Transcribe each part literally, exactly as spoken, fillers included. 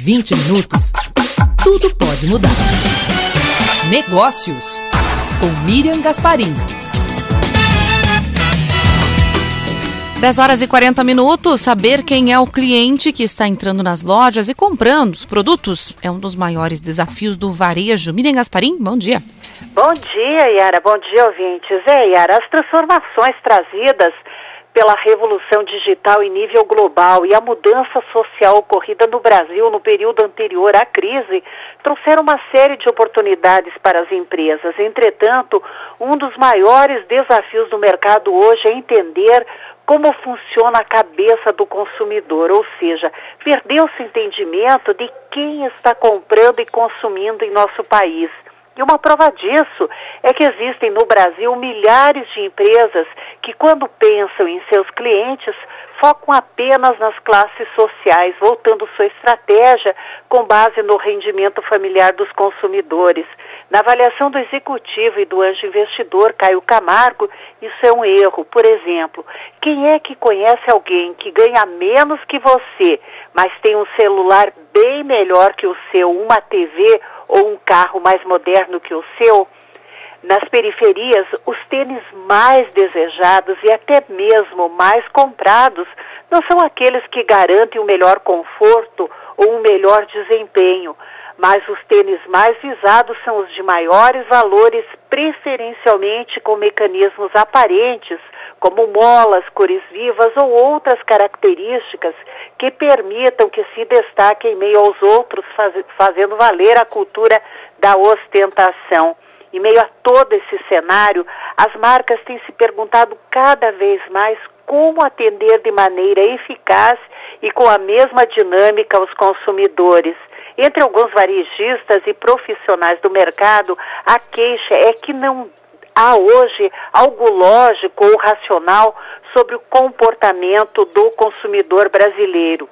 vinte minutos, tudo pode mudar. Negócios, com Miriam Gasparim. dez horas e quarenta minutos. Saber quem é o cliente que está entrando nas lojas e comprando os produtos é um dos maiores desafios do varejo. Miriam Gasparim, bom dia. Bom dia, Yara. Bom dia, ouvintes. É, Yara, as transformações trazidas pela revolução digital em nível global e a mudança social ocorrida no Brasil no período anterior à crise trouxeram uma série de oportunidades para as empresas. Entretanto, um dos maiores desafios do mercado hoje é entender como funciona a cabeça do consumidor, ou seja, perdeu-se o entendimento de quem está comprando e consumindo em nosso país. E uma prova disso é que existem no Brasil milhares de empresas que, quando pensam em seus clientes, focam apenas nas classes sociais, voltando sua estratégia com base no rendimento familiar dos consumidores. Na avaliação do executivo e do anjo investidor Caio Camargo, isso é um erro. Por exemplo, quem é que conhece alguém que ganha menos que você, mas tem um celular bem melhor que o seu, uma T V ou um carro mais moderno que o seu? Nas periferias, os tênis mais desejados e até mesmo mais comprados não são aqueles que garantem o melhor conforto ou um melhor desempenho, mas os tênis mais visados são os de maiores valores, preferencialmente com mecanismos aparentes, como molas, cores vivas ou outras características que permitam que se destaquem em meio aos outros, faz, fazendo valer a cultura da ostentação. Em meio a todo esse cenário, as marcas têm se perguntado cada vez mais como atender de maneira eficaz e com a mesma dinâmica aos consumidores. Entre alguns varejistas e profissionais do mercado, a queixa é que não há hoje algo lógico ou racional sobre o comportamento do consumidor brasileiro.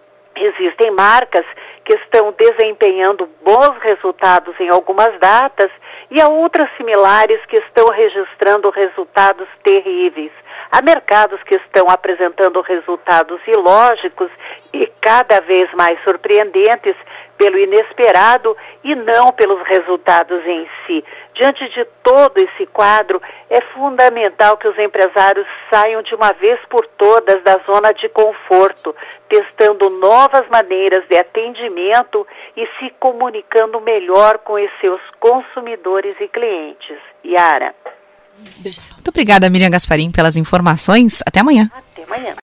Existem marcas que estão desempenhando bons resultados em algumas datas e há outras similares que estão registrando resultados terríveis. Há mercados que estão apresentando resultados ilógicos e cada vez mais surpreendentes pelo inesperado e não pelos resultados em si. Diante de todo esse quadro, é fundamental que os empresários saiam de uma vez por todas da zona de conforto, testando novas maneiras de atendimento e se comunicando melhor com os seus consumidores e clientes. Yara. Muito obrigada, Miriam Gasparim, pelas informações. Até amanhã. Até amanhã.